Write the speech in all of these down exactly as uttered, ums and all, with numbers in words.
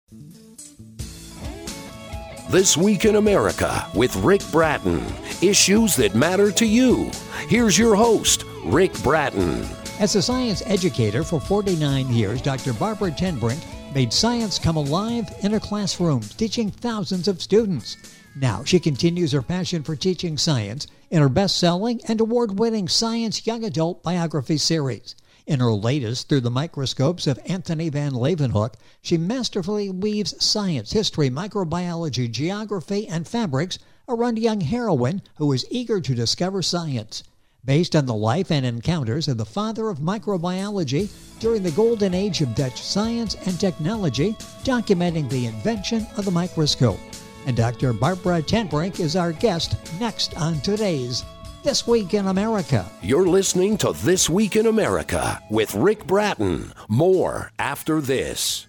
This Week in America with Rick Bratton. Issues that matter to you. Here's your host, Rick Bratton. As a science educator for forty-nine years, Doctor Barbara Tenbrink made science come alive in her classrooms, teaching thousands of students. Now she continues her passion for teaching science in her best-selling and award-winning Science Young Adult Biography series. In her latest, Through the Microscopes of Anthony Van Leeuwenhoek, she masterfully weaves science, history, microbiology, geography, and fabrics around a young heroine who is eager to discover science. Based on the life and encounters of the father of microbiology during the golden age of Dutch science and technology, documenting the invention of the microscope. And Doctor Barbara Tenbrink is our guest next on today's This Week in America. You're listening to This Week in America with Rick Bratton. More after this.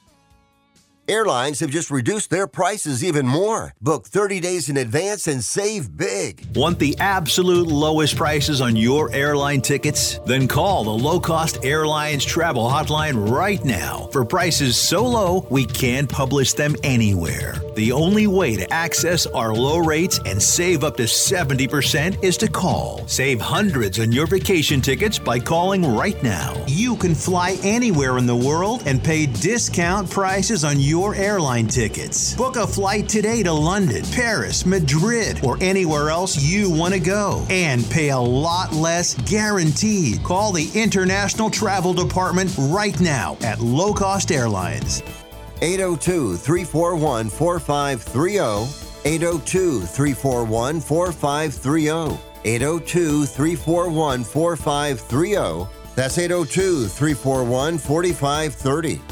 Airlines have just reduced their prices even more. Book thirty days in advance and save big. Want the absolute lowest prices on your airline tickets? Then call the Low Cost Airlines Travel Hotline right now for prices so low we can't publish them anywhere. The only way to access our low rates and save up to seventy percent is to call. Save hundreds on your vacation tickets by calling right now. You can fly anywhere in the world and pay discount prices on your Your airline tickets. Book a flight today to London, Paris, Madrid, or anywhere else you want to go and pay a lot less guaranteed. Call the International Travel Department right now at Low Cost Airlines. eight oh two, three four one, four five three oh, eight oh two, three four one, four five three oh, eight oh two, three four one, four five three oh. That's eight oh two, three four one, four five three oh.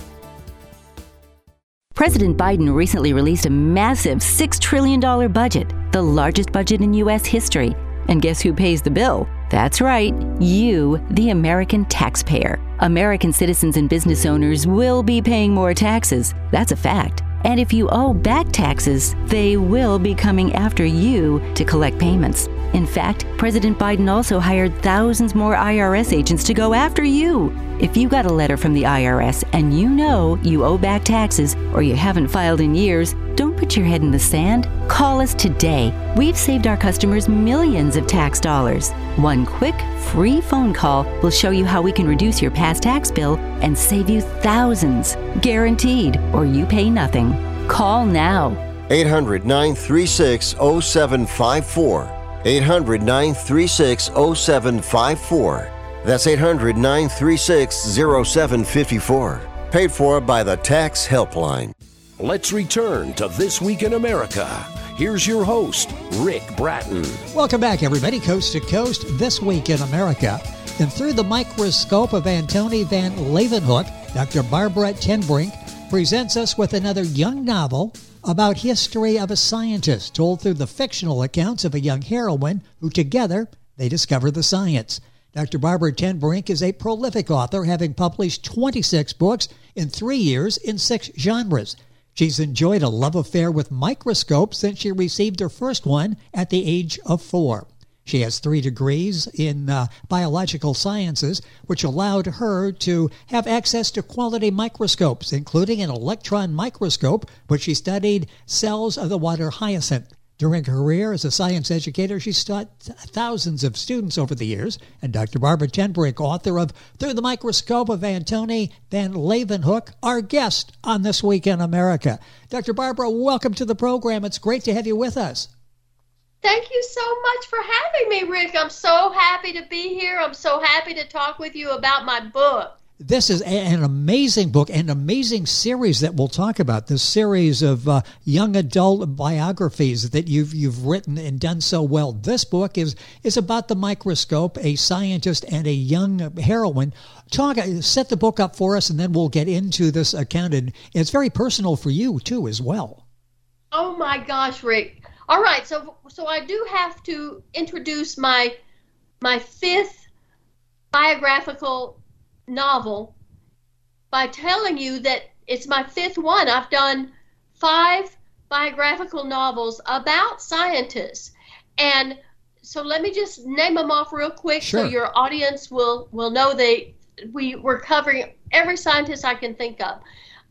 President Biden recently released a massive six trillion dollars budget, the largest budget in U S history. And guess who pays the bill? That's right, you, the American taxpayer. American citizens and business owners will be paying more taxes. That's a fact. And if you owe back taxes, they will be coming after you to collect payments. In fact, President Biden also hired thousands more I R S agents to go after you. If you got a letter from the I R S and you know you owe back taxes or you haven't filed in years, don't put your head in the sand. Call us today. We've saved our customers millions of tax dollars. One quick, free phone call will show you how we can reduce your past tax bill and save you thousands. Guaranteed, or you pay nothing. Call now. eight hundred, nine three six, oh seven five four. eight hundred, nine three six, oh seven five four. That's eight hundred, nine three six, oh seven five four. Paid for by the Tax Helpline. Let's return to This Week in America. Here's your host, Rick Bratton. Welcome back, everybody, coast to coast, This Week in America. And Through the Microscope of Anthony Van Leeuwenhoek, Doctor Barbara Tenbrink presents us with another young novel about history of a scientist, told through the fictional accounts of a young heroine who together they discover the science. Doctor Barbara Tenbrink is a prolific author, having published twenty-six books in three years in six genres. She's enjoyed a love affair with microscopes since she received her first one at the age of four. She has three degrees in uh, biological sciences, which allowed her to have access to quality microscopes, including an electron microscope, which she studied cells of the water hyacinth. During her career as a science educator, she's taught thousands of students over the years. And Doctor Barbara Tenbrink, author of Through the Microscope of Anthony Van Leeuwenhoek, our guest on This Week in America. Doctor Barbara, welcome to the program. It's great to have you with us. Thank you so much for having me, Rick. I'm so happy to be here. I'm so happy to talk with you about my book. This is an amazing book, an amazing series that we'll talk about, this series of uh, young adult biographies that you've you've written and done so well. This book is is about the microscope, a scientist and a young heroine. Talk, set the book up for us, and then we'll get into this account. And it's very personal for you, too, as well. Oh, my gosh, Rick. All right, so so I do have to introduce my my fifth biographical novel by telling you that it's my fifth one. I've done five biographical novels about scientists, and so let me just name them off real quick. Sure. So your audience will will know they we we're covering every scientist I can think of.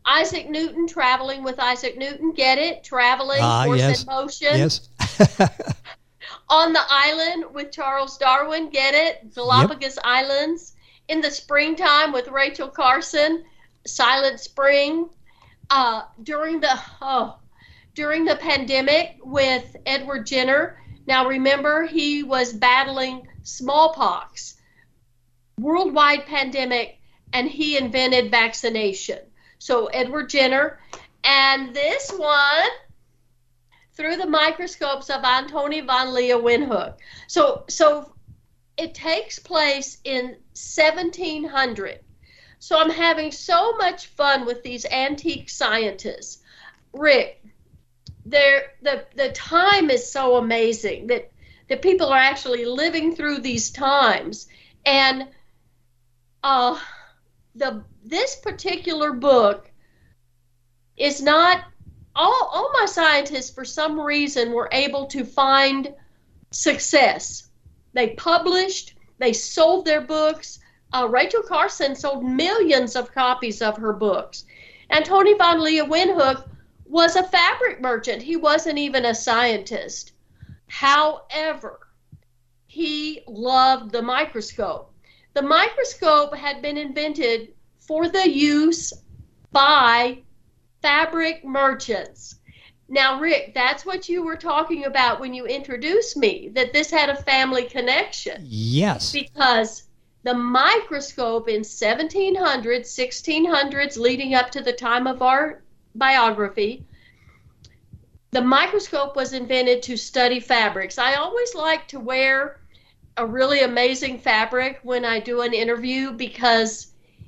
Isaac Newton, Traveling with Isaac Newton, get it? Traveling, Ah, Force yes. in Motion. Yes. On the Island with Charles Darwin, get it? Galapagos yep. Islands. In the Springtime with Rachel Carson, Silent Spring. Uh, during the oh, during the pandemic with Edward Jenner. Now remember, he was battling smallpox, worldwide pandemic, and he invented vaccination. So Edward Jenner. And this one, Through the Microscopes of Antoni van Leeuwenhoek. So, so it takes place in seventeen hundred. So I'm having so much fun with these antique scientists. Rick, the, the time is so amazing that, that people are actually living through these times. And uh, the this particular book is not, all, all my scientists for some reason were able to find success. They published, they sold their books. Uh, Rachel Carson sold millions of copies of her books. Antoni van Leeuwenhoek was a fabric merchant. He wasn't even a scientist. However, he loved the microscope. The microscope had been invented for the use by fabric merchants. Now, Rick, that's what you were talking about when you introduced me, that this had a family connection. Yes. Because the microscope in seventeen hundreds, sixteen hundreds, leading up to the time of our biography, the microscope was invented to study fabrics. I always like to wear a really amazing fabric when I do an interview, because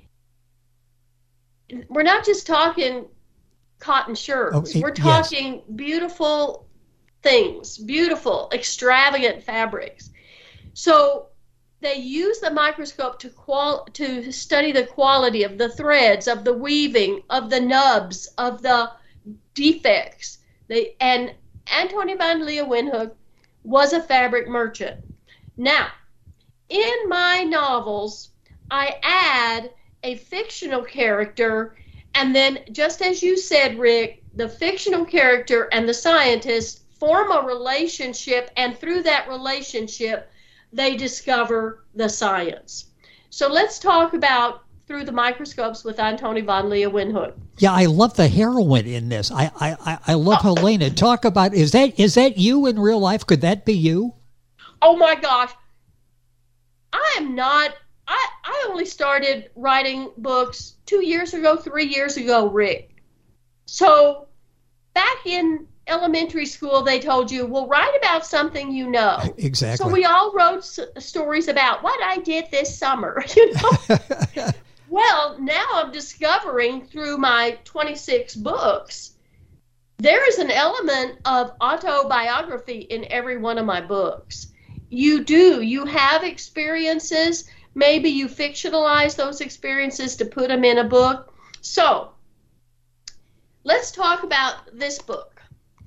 we're not just talking cotton shirts. Oh, it, we're talking yes. beautiful things, beautiful, extravagant fabrics. So they use the microscope to qual to study the quality of the threads, of the weaving, of the nubs, of the defects. They, and Antoni van Leeuwenhoek was a fabric merchant. Now, in my novels, I add a fictional character, and then, just as you said, Rick, the fictional character and the scientist form a relationship, and through that relationship, they discover the science. So let's talk about Through the Microscopes with Antoni van Leeuwenhoek. Yeah, I love the heroine in this. I I, I love oh. Helena. Talk about, is that is that you in real life? Could that be you? Oh my gosh. I am not, I, I only started writing books two years ago, three years ago, Rick. So back in elementary school, they told you, well, write about something you know. Exactly. So we all wrote s- stories about what I did this summer, you know. Well, now I'm discovering through my twenty-six books, there is an element of autobiography in every one of my books. You do. You have experiences. Maybe you fictionalize those experiences to put them in a book. So let's talk about this book.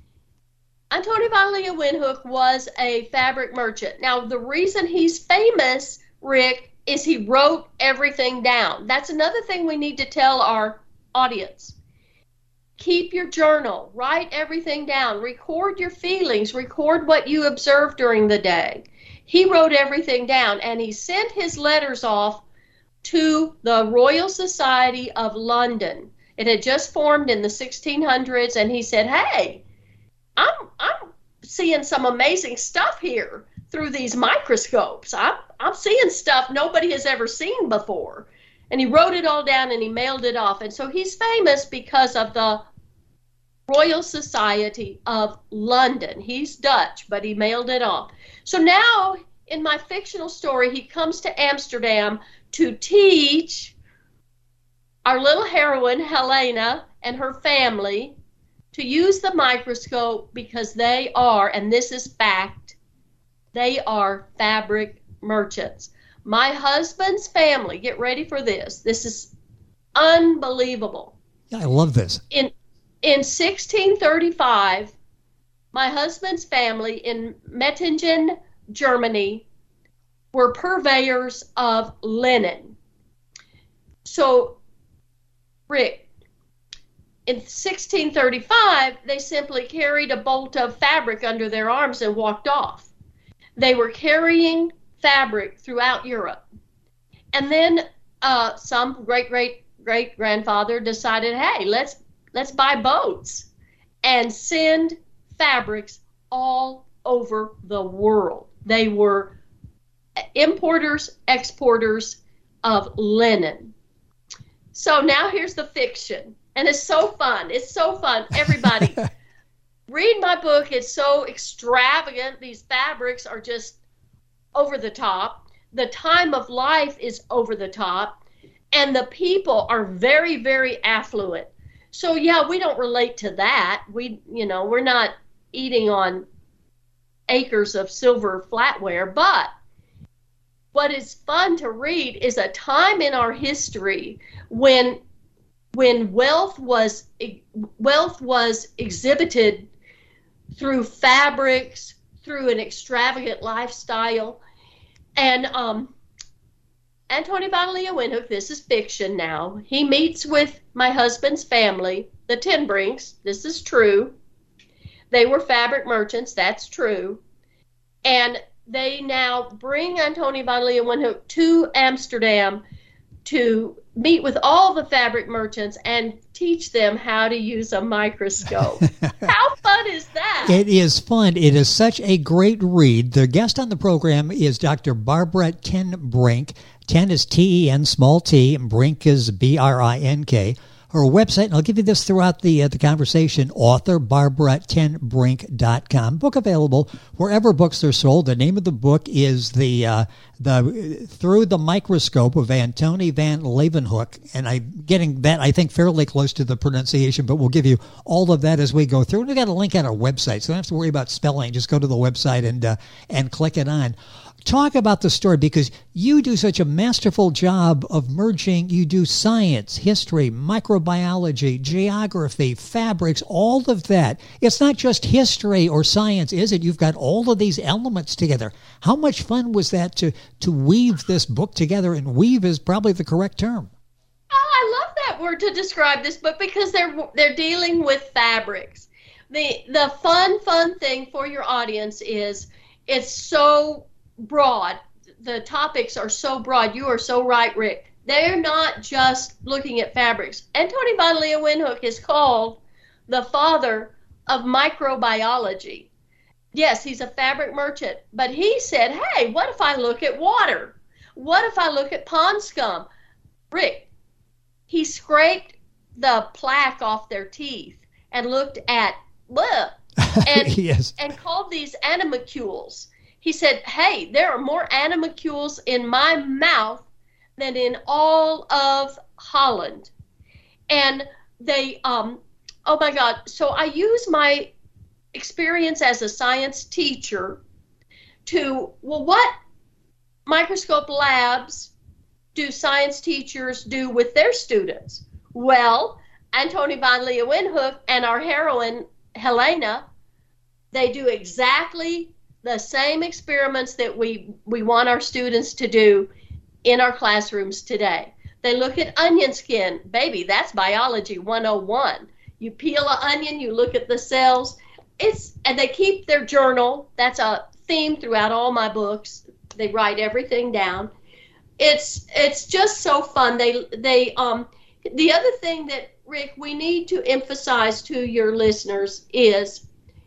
Antoni van Leeuwenhoek was a fabric merchant. Now, the reason he's famous, Rick, is he wrote everything down. That's another thing we need to tell our audience. Keep your journal. Write everything down. Record your feelings. Record what you observed during the day. He wrote everything down, and he sent his letters off to the Royal Society of London. It had just formed in the sixteen hundreds, and he said, hey, I'm I'm seeing some amazing stuff here through these microscopes. I'm, I'm seeing stuff nobody has ever seen before. And he wrote it all down and he mailed it off. And so he's famous because of the Royal Society of London. He's Dutch, but he mailed it off. So now in my fictional story, he comes to Amsterdam to teach our little heroine, Helena, and her family to use the microscope, because they are, and this is fact, they are fabric merchants. My husband's family, get ready for this. This is unbelievable. Yeah, I love this. In in sixteen thirty-five, my husband's family in Mettingen, Germany, were purveyors of linen. So, Rick, in sixteen thirty-five, they simply carried a bolt of fabric under their arms and walked off. They were carrying fabric throughout Europe. And then uh, some great-great-great-grandfather decided, hey, let's let's buy boats and send fabrics all over the world. They were importers, exporters of linen. So now here's the fiction. And it's so fun. It's so fun. Everybody, read my book. It's so extravagant. These fabrics are just over the top. The time of life is over the top. And the people are very, very affluent. So, yeah, we don't relate to that. We, you know, we're not eating on acres of silver flatware. But what is fun to read is a time in our history when when wealth was wealth was exhibited through fabrics, through an extravagant lifestyle. And um, Antoni van Leeuwenhoek, this is fiction now, he meets with my husband's family, the Ten Brinks. This is true. They were fabric merchants, that's true. And they now bring Antoni van Leeuwenhoek to Amsterdam to meet with all the fabric merchants and teach them how to use a microscope. How fun is that? It is fun. It is such a great read. The guest on the program is Doctor Barbara ten Brink. ten is T E N, small t, and Brink is B R I N K. Her website, and I'll give you this throughout the uh, the conversation, author barbara ten brink dot com. Book available wherever books are sold. The name of the book is the uh, the Through the Microscope of Antoni van Leeuwenhoek, and I'm getting that, I think, fairly close to the pronunciation, but we'll give you all of that as we go through. And we've got a link on our website, so don't have to worry about spelling. Just go to the website and uh, and click it on. Talk about the story, because you do such a masterful job of merging. You do science, history, microbiology, geography, fabrics, all of that. It's not just history or science, is it? You've got all of these elements together. How much fun was that to, to weave this book together? And weave is probably the correct term. Oh, I love that word to describe this book, because they're they're dealing with fabrics. The the fun, fun thing for your audience is it's so broad. The topics are so broad. You are so right, Rick. They're not just looking at fabrics. Antoni van Leeuwenhoek is called the father of microbiology. Yes, he's a fabric merchant, but he said, hey, what if I look at water? What if I look at pond scum? Rick, he scraped the plaque off their teeth and looked at, bleh, and, yes. and called these animalcules. He said, hey, there are more animalcules in my mouth than in all of Holland. And they, um, oh my God, so I use my experience as a science teacher to, well, what microscope labs do science teachers do with their students? Well, Antoni van Leeuwenhoek and our heroine, Helena, they do exactly the same experiments that we, we want our students to do in our classrooms today. They look at onion skin. Baby, that's biology one oh one. You peel an onion, you look at the cells. It's and they keep their journal. That's a theme throughout all my books. They write everything down. It's it's just so fun. They they um the other thing that, Rick, we need to emphasize to your listeners is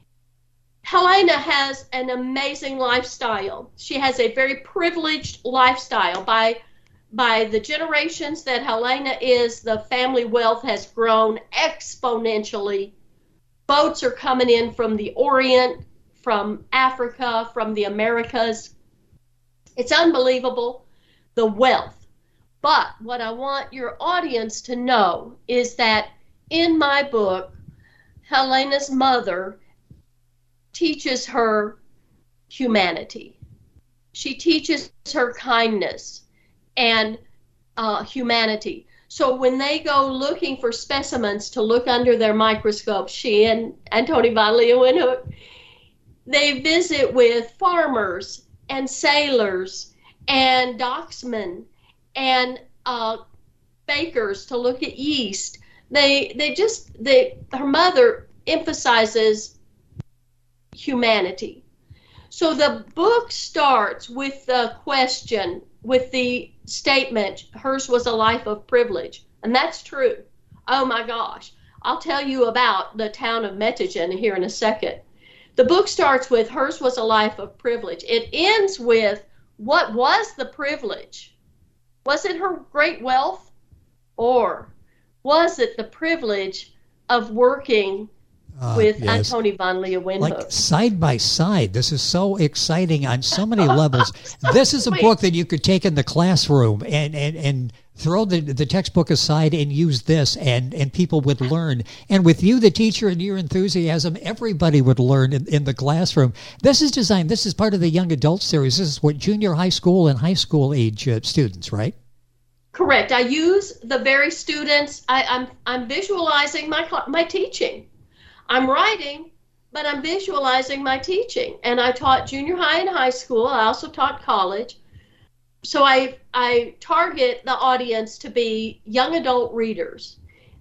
Helena has an amazing lifestyle. She has a very privileged lifestyle. By by the generations that Helena is, the family wealth has grown exponentially. Boats are coming in from the Orient, from Africa, from the Americas. It's unbelievable, the wealth. But what I want your audience to know is that in my book, Helena's mother teaches her humanity. She teaches her kindness and uh, humanity. So when they go looking for specimens to look under their microscope, she and Antoni van Leeuwenhoek, they visit with farmers and sailors and docksmen and uh, bakers to look at yeast. they they just they her mother emphasizes humanity. So the book starts with the question, with the statement, hers was a life of privilege. And that's true. Oh my gosh. I'll tell you about the town of Mettingen here in a second. The book starts with hers was a life of privilege. It ends with, what was the privilege? Was it her great wealth? Or was it the privilege of working Uh, with yes. Antoni van Leeuwenhoek? Like side by side. This is so exciting on so many levels. This is a book that you could take in the classroom and, and, and throw the, the textbook aside and use this, and, and people would learn. And with you, the teacher, and your enthusiasm, everybody would learn in, in the classroom. This is designed, this is part of the young adult series. This is what junior high school and high school age uh, students, right? Correct. I use the very students. I, I'm, I'm visualizing my my teaching. I'm writing, but I'm visualizing my teaching. And I taught junior high and high school. I also taught college. So I I target the audience to be young adult readers.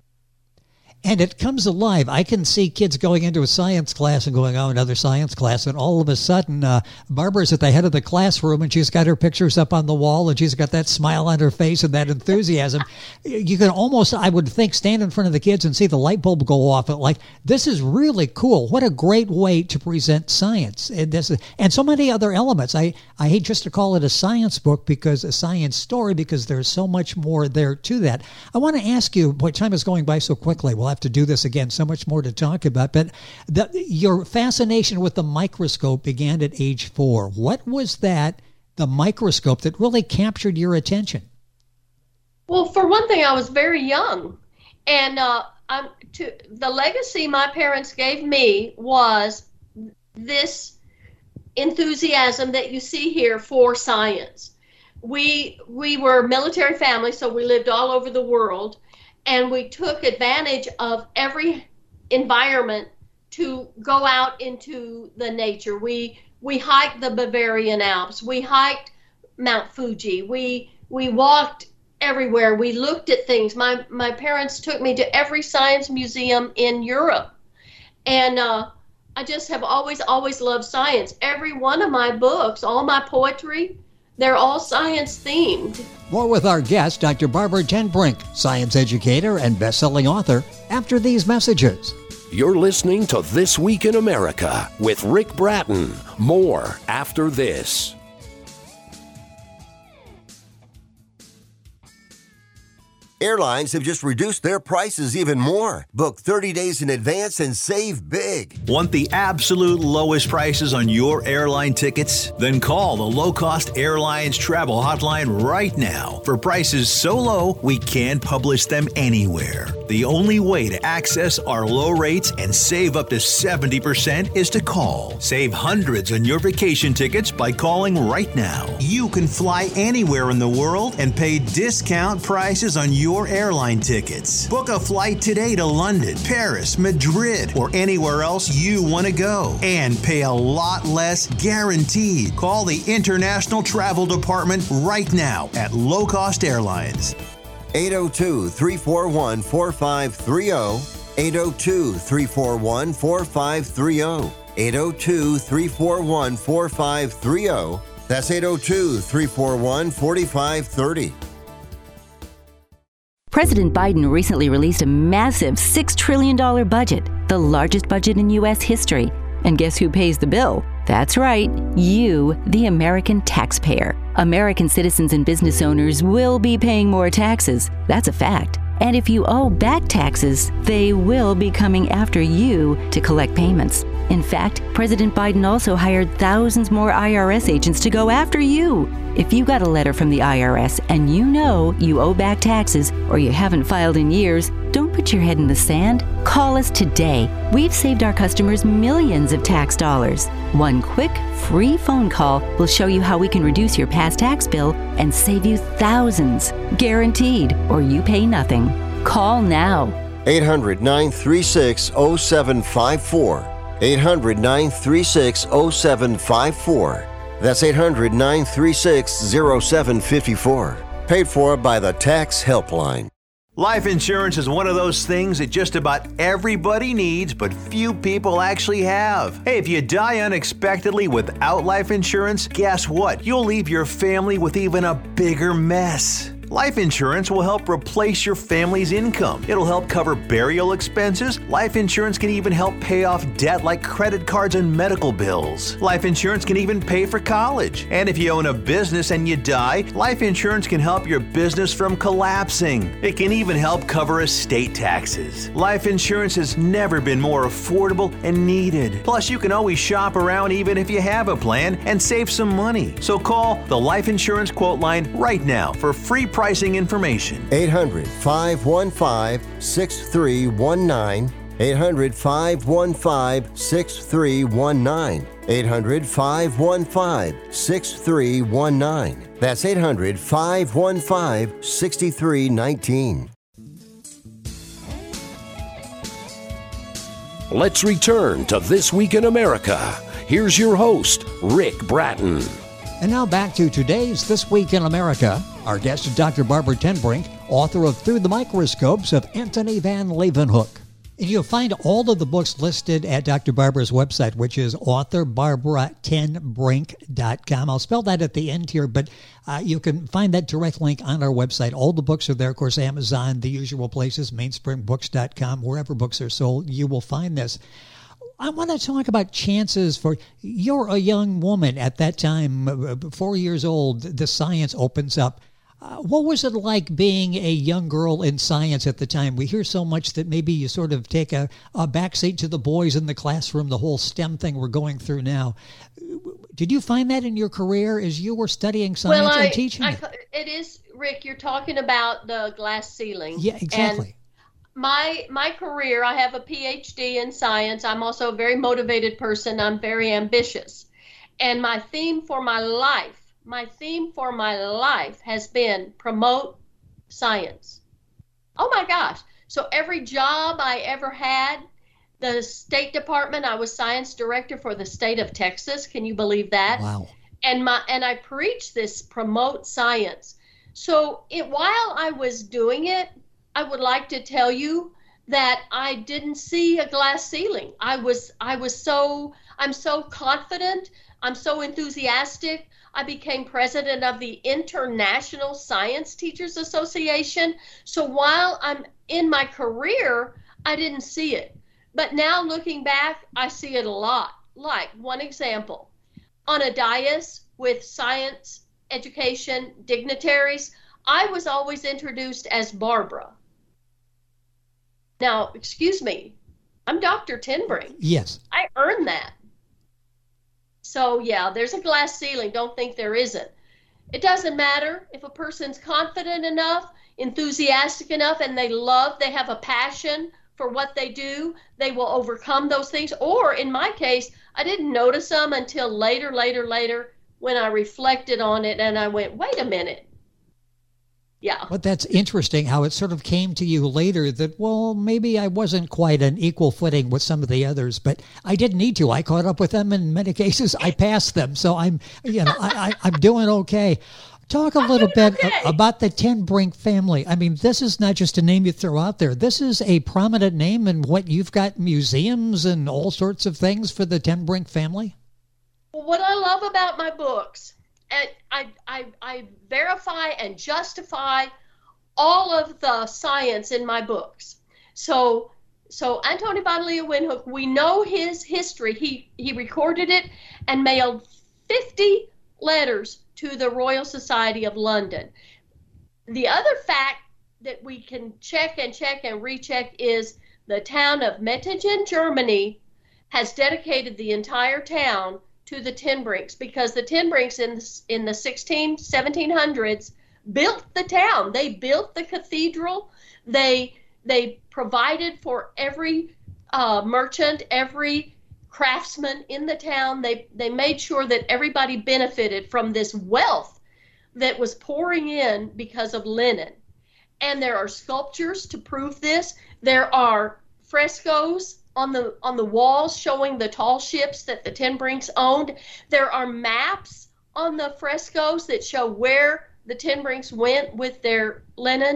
And it comes alive. I can see kids going into a science class and going, oh, another science class. And all of a sudden, uh, Barbara's at the head of the classroom, and she's got her pictures up on the wall, and she's got that smile on her face and that enthusiasm. You can almost, I would think, stand in front of the kids and see the light bulb go off. And like, this is really cool. What a great way to present science. And this, and so many other elements. I, I hate just to call it a science book, because a science story, because there's so much more there to that. I want to ask you, boy, time is going by so quickly. We'll have to do this again, so much more to talk about, but the, your fascination with the microscope began at age four. What was that, the microscope, that really captured your attention? Well, for one thing, I was very young, and uh, I'm, to, the legacy my parents gave me was this enthusiasm that you see here for science. We, we were a military family, so we lived all over the world. And we took advantage of every environment to go out into the nature. We we hiked the Bavarian Alps. We hiked Mount Fuji. We we walked everywhere. We looked at things. My my parents took me to every science museum in Europe, and uh, I just have always always loved science. Every one of my books, all my poetry, they're all science themed. More with our guest, Doctor Barbara ten Brink, science educator and best-selling author, after these messages. You're listening to This Week in America with Rick Bratton. More after this. Airlines have just reduced their prices even more. Book thirty days in advance and save big. Want the absolute lowest prices on your airline tickets? Then call the Low Cost Airlines Travel Hotline right now for prices so low we can't publish them anywhere. The only way to access our low rates and save up to seventy percent is to call. Save hundreds on your vacation tickets by calling right now. You can fly anywhere in the world and pay discount prices on your Your airline tickets. Book a flight today to London, Paris, Madrid, or anywhere else you want to go, and pay a lot less guaranteed. Call the International Travel Department right now at Low Cost Airlines. eight oh two, three four one, four five three oh, eight oh two, three four one, four five three oh, eight oh two, three four one, four five three oh. That's eight oh two, three four one, four five three oh. President Biden recently released a massive six trillion dollars budget, the largest budget in U S history. And guess who pays the bill? That's right, you, the American taxpayer. American citizens and business owners will be paying more taxes. That's a fact. And if you owe back taxes, they will be coming after you to collect payments. In fact, President Biden also hired thousands more I R S agents to go after you. If you got a letter from the I R S and you know you owe back taxes or you haven't filed in years, don't put your head in the sand. Call us today. We've saved our customers millions of tax dollars. One quick, free phone call will show you how we can reduce your past tax bill and save you thousands. Guaranteed, or you pay nothing. Call now. eight hundred, nine three six, oh seven five four. eight hundred, nine three six, oh seven five four. That's eight hundred, nine three six, oh seven five four. Paid for by the Tax Helpline. Life insurance is one of those things that just about everybody needs, but few people actually have. Hey, if you die unexpectedly without life insurance, guess what? You'll leave your family with even a bigger mess. Life insurance will help replace your family's income. It'll help cover burial expenses. Life insurance can even help pay off debt like credit cards and medical bills. Life insurance can even pay for college. And if you own a business and you die, life insurance can help your business from collapsing. It can even help cover estate taxes. Life insurance has never been more affordable and needed. Plus, you can always shop around even if you have a plan and save some money. So call the Life Insurance Quote Line right now for free pricing information. eight hundred, five one five, six three one nine. eight hundred, five one five, six three one nine. eight hundred, five one five, six three one nine. That's eight hundred, five one five, six three one nine. Let's return to This Week in America. Here's your host, Rick Bratton. And now back to today's This Week in America. Our guest is Doctor Barbara ten Brink, author of Through the Microscopes of Anthony Van Leeuwenhoek. And you'll find all of the books listed at Doctor Barbara's website, which is author barbara ten brink dot com. I'll spell that at the end here, but uh, you can find that direct link on our website. All the books are there, of course, Amazon, the usual places, mainspring books dot com, wherever books are sold, you will find this. I want to talk about chances for, you're a young woman at that time, four years old, the science opens up. Uh, what was it like being a young girl in science at the time? We hear so much that maybe you sort of take a, a backseat to the boys in the classroom, the whole STEM thing we're going through now. Did you find that in your career as you were studying science well, I, and teaching? I, it is, Rick, you're talking about the glass ceiling. Yeah, exactly. And my my career, I have a P H D in science. I'm also a very motivated person. I'm very ambitious. And my theme for my life, my theme for my life has been promote science. Oh my gosh. So every job I ever had, the State Department, I was science director for the state of Texas. Can you believe that? Wow. And my and I preach this promote science. So it, while I was doing it, I would like to tell you that I didn't see a glass ceiling. I was I was so I'm so confident, I'm so enthusiastic. I became president of the International Science Teachers Association. So while I'm in my career, I didn't see it. But now looking back, I see it a lot. Like one example, on a dais with science education dignitaries, I was always introduced as Barbara. Now, excuse me, I'm Doctor ten Brink. Yes. I earned that. So, yeah, there's a glass ceiling. Don't think there isn't. It doesn't matter if a person's confident enough, enthusiastic enough, and they love, they have a passion for what they do, they will overcome those things. Or in my case, I didn't notice them until later, later, later when I reflected on it and I went, wait a minute. Yeah. But that's interesting how it sort of came to you later that, well, maybe I wasn't quite on equal footing with some of the others, but I didn't need to. I caught up with them in many cases. I passed them. So I'm, you know, I, I, I'm doing okay. Talk a little bit okay. about the ten Brink family. I mean, this is not just a name you throw out there. This is a prominent name in what you've got museums and all sorts of things for the ten Brink family. Well, what I love about my books, and I, I, I verify and justify all of the science in my books. So, so Anthony Van Leeuwenhoek, we know his history. He, he recorded it and mailed fifty letters to the Royal Society of London. The other fact that we can check and check and recheck is the town of Mettingen, Germany, has dedicated the entire town to the ten Brinks, because the ten Brinks in the, in the sixteen, seventeen hundreds built the town. They built the cathedral. They they provided for every uh, merchant, every craftsman in the town. They they made sure that everybody benefited from this wealth that was pouring in because of linen. And there are sculptures to prove this. There are frescoes on the on the walls showing the tall ships that the ten Brinks owned. There are maps on the frescoes that show where the ten Brinks went with their linens.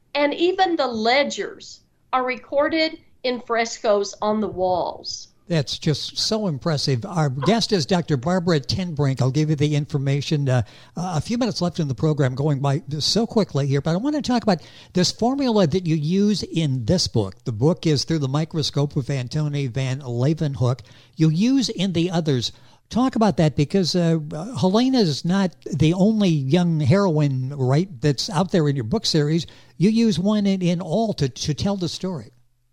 and even the ledgers are recorded in frescoes on the walls. That's just so impressive. Our guest is Doctor Barbara Tenbrink. I'll give you the information. Uh, a few minutes left in the program, going by so quickly here, but I want to talk about this formula that you use in this book. The book is Through the Microscope of Antony van Leeuwenhoek. You use in the others. Talk about that, because uh, Helena is not the only young heroine, right, that's out there in your book series. You use one in, in all to, to tell the story.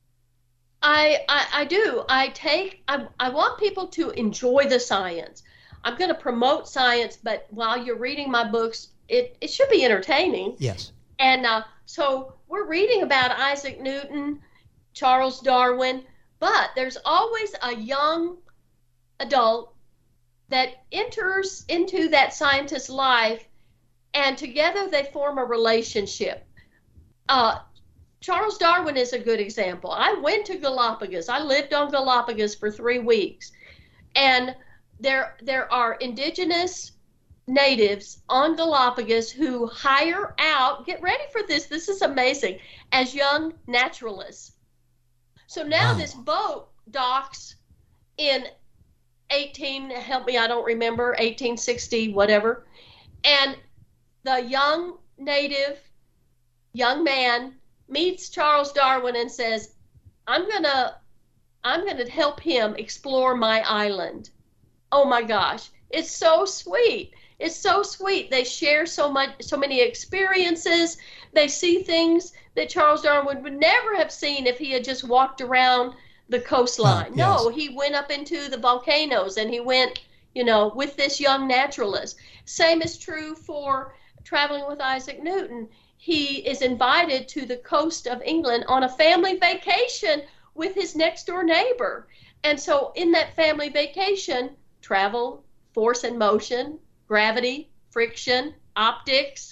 I, I, I do. I take, I, I want people to enjoy the science. I'm going to promote science, but while you're reading my books, it, it should be entertaining. Yes. And uh, so we're reading about Isaac Newton, Charles Darwin, but there's always a young adult that enters into that scientist's life, and together they form a relationship. Uh, Charles Darwin is a good example. I went to Galapagos. I lived on Galapagos for three weeks. And there, there are indigenous natives on Galapagos who hire out, get ready for this, this is amazing, as young naturalists. So now wow. This boat docks in eighteen, help me, I don't remember, eighteen sixty, whatever. And the young native, young man, meets Charles Darwin and says, I'm gonna I'm gonna help him explore my island. Oh my gosh, it's so sweet. It's so sweet. They share so much so many experiences. They see things that Charles Darwin would never have seen if he had just walked around the coastline. Oh, yes. No, he went up into the volcanoes, and he went, you know, with this young naturalist. Same is true for traveling with Isaac Newton. He is invited to the coast of England on a family vacation with his next door neighbor. And so in that family vacation, travel, force and motion, gravity, friction, optics,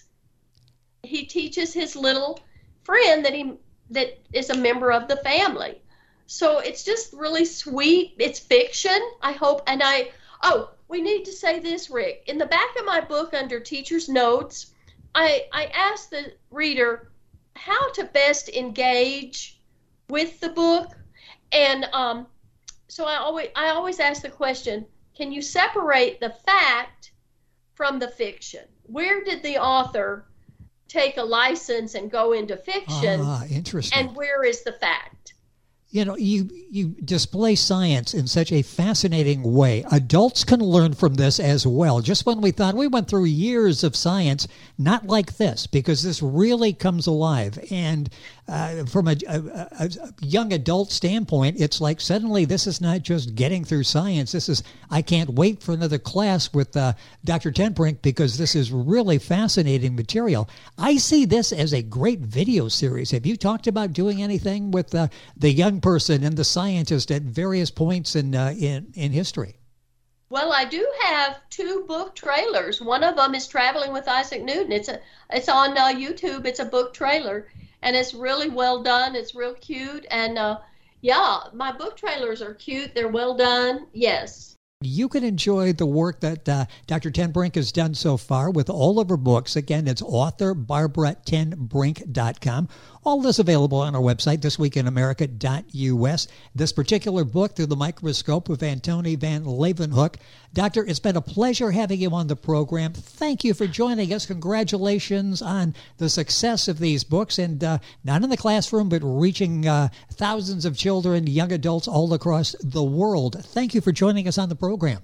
he teaches his little friend that he that is a member of the family. So it's just really sweet. It's fiction, I hope. And I, oh, we need to say this, Rick. In the back of my book under teacher's notes, I, I asked the reader how to best engage with the book. And um, so I always, I always ask the question, can you separate the fact from the fiction? Where did the author take a license and go into fiction? Ah, interesting. And where is the fact? You know, you, you display science in such a fascinating way. Adults can learn from this as well. Just when we thought we went through years of science, not like this, because this really comes alive. And uh, from a, a, a young adult standpoint, it's like suddenly this is not just getting through science. This is, I can't wait for another class with uh, Doctor Tenbrink, because this is really fascinating material. I see this as a great video series. Have you talked about doing anything with uh, the young person and the scientist at various points in uh, in in history? Well, I do have two book trailers. One of them is Traveling with Isaac Newton. It's a it's on uh, YouTube. It's a book trailer, and it's really well done. It's real cute, and uh, yeah, my book trailers are cute. They're well done. Yes. You can enjoy the work that uh, Doctor Tenbrink has done so far with all of her books. Again, it's author Barbara Tenbrink dot com. All this available on our website, this week in america dot u s. This particular book, Through the Microscope of Antony van Leeuwenhoek. Doctor, it's been a pleasure having you on the program. Thank you for joining us. Congratulations on the success of these books, and uh, not in the classroom, but reaching uh, thousands of children, young adults all across the world. Thank you for joining us on the program.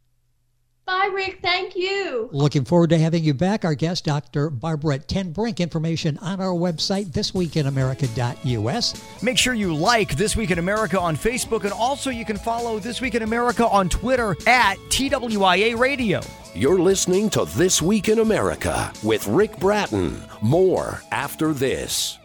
Bye, Rick. Thank you. Looking forward to having you back. Our guest, Doctor Barbara Tenbrink. Information on our website, this week in america dot u s. Make sure you like This Week in America on Facebook, and also you can follow This Week in America on Twitter at T W I A Radio. You're listening to This Week in America with Rick Bratton. More after this.